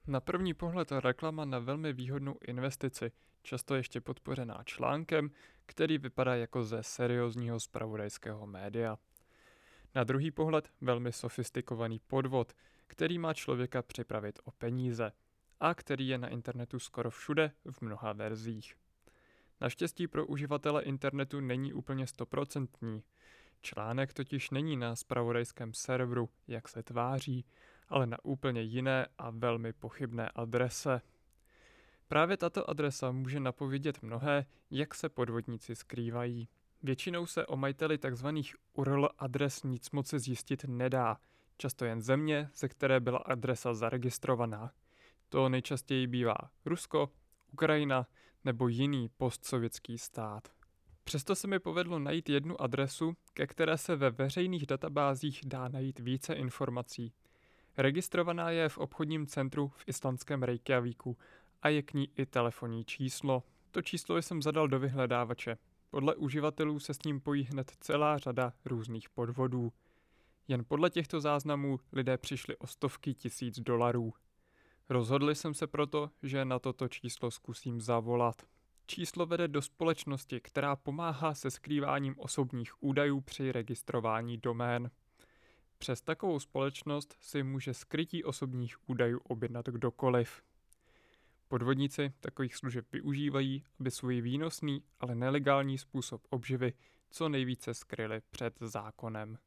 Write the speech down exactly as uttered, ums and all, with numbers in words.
Na první pohled reklama na velmi výhodnou investici, často ještě podpořená článkem, který vypadá jako ze seriózního zpravodajského média. Na druhý pohled velmi sofistikovaný podvod, který má člověka připravit o peníze a který je na internetu skoro všude v mnoha verzích. Naštěstí pro uživatele internetu není úplně stoprocentní. Článek totiž není na zpravodajském serveru, jak se tváří, ale na úplně jiné a velmi pochybné adrese. Právě tato adresa může napovědět mnohé, jak se podvodníci skrývají. Většinou se o majiteli tzv. U R L adres nic moc zjistit nedá, často jen země, ze které byla adresa zaregistrovaná. To nejčastěji bývá Rusko, Ukrajina nebo jiný postsovětský stát. Přesto se mi povedlo najít jednu adresu, ke které se ve veřejných databázích dá najít více informací. Registrovaná je v obchodním centru v islandském Reykjavíku a je k ní i telefonní číslo. To číslo jsem zadal do vyhledávače. Podle uživatelů se s ním pojí hned celá řada různých podvodů. Jen podle těchto záznamů lidé přišli o stovky tisíc dolarů. Rozhodli jsem se proto, že na toto číslo zkusím zavolat. Číslo vede do společnosti, která pomáhá se skrýváním osobních údajů při registrování domén. Přes takovou společnost si může skrytí osobních údajů objednat kdokoliv. Podvodníci takových služeb využívají, aby svůj výnosný, ale nelegální způsob obživy co nejvíce skryli před zákonem.